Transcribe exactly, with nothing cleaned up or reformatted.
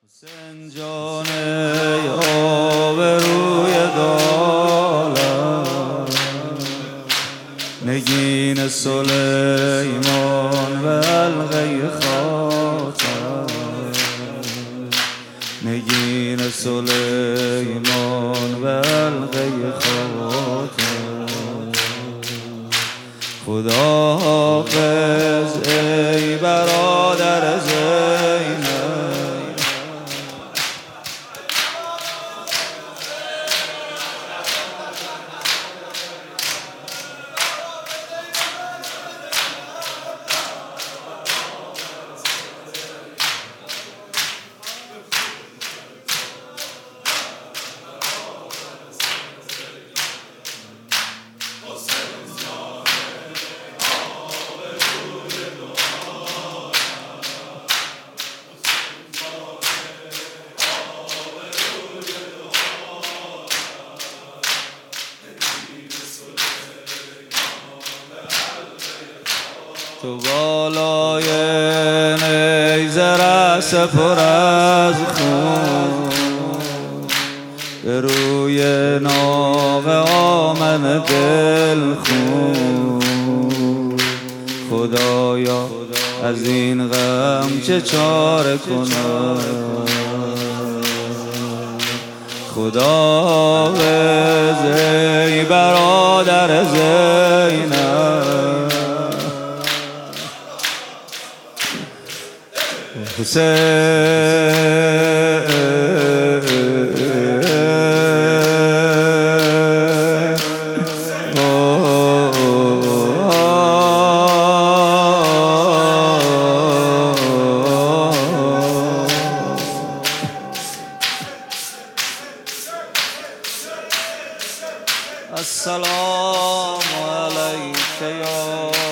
حسین جان آبروی دولت، نگین سلیمان و حلقه خاتم، نگین سلیمان و حلقه خاتم. خدا حافظ ای برادر زینب، تو بالای نیزه رأس پر از خون، به روی ناق آمن دل خون. خدایا از این غم چه چاره کنم، خدا حافظ ای برادر زینب. السلام علیک یا